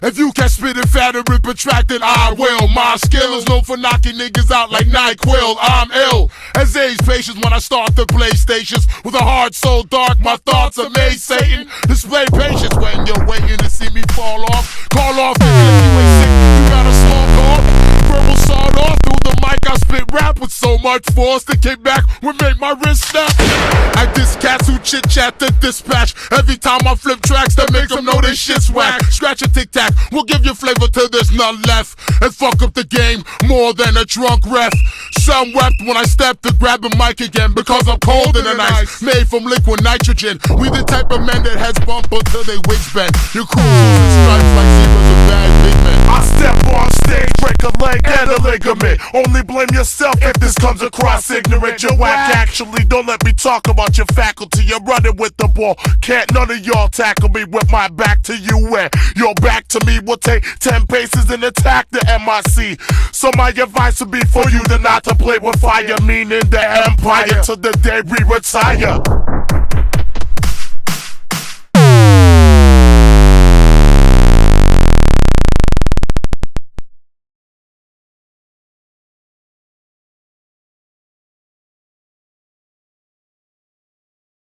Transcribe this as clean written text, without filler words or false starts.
If you can spit it fat and rip protracted, I will. My skill is known for knocking niggas out like NyQuil. I'm ill as age patience when I start the PlayStations. With a heart so dark, my thoughts amaze Satan. Display patience when you're waiting to see me fall off. Call off the you ain't sick, you got a small cough. Verbal sawed off through the mic, I spit rap with so much force to kick back would make my wrist snap. I diss cats who chit chat the dispatch. Every time I flip tracks that make them know this shit's whack. Scratch a tic tac, we'll give you flavor till there's none left. And fuck up the game more than a drunk ref. Some wept when I stepped to grab the mic again because I'm colder than ice, made from liquid nitrogen. We the type of men that heads bump until they wigs bend. Your crew losing stripes like zebras and bad big men. I step on stage, break a leg and a ligament. Only blame yourself if this comes across ignorant. You're whack, actually, don't let me talk about your faculty. You're running with the ball, can't none of y'all tackle me with my back to you. And your back to me will take 10 paces and attack the MIC. So my advice would be for you to not to play with fire, meaning the empire, till the day we retire.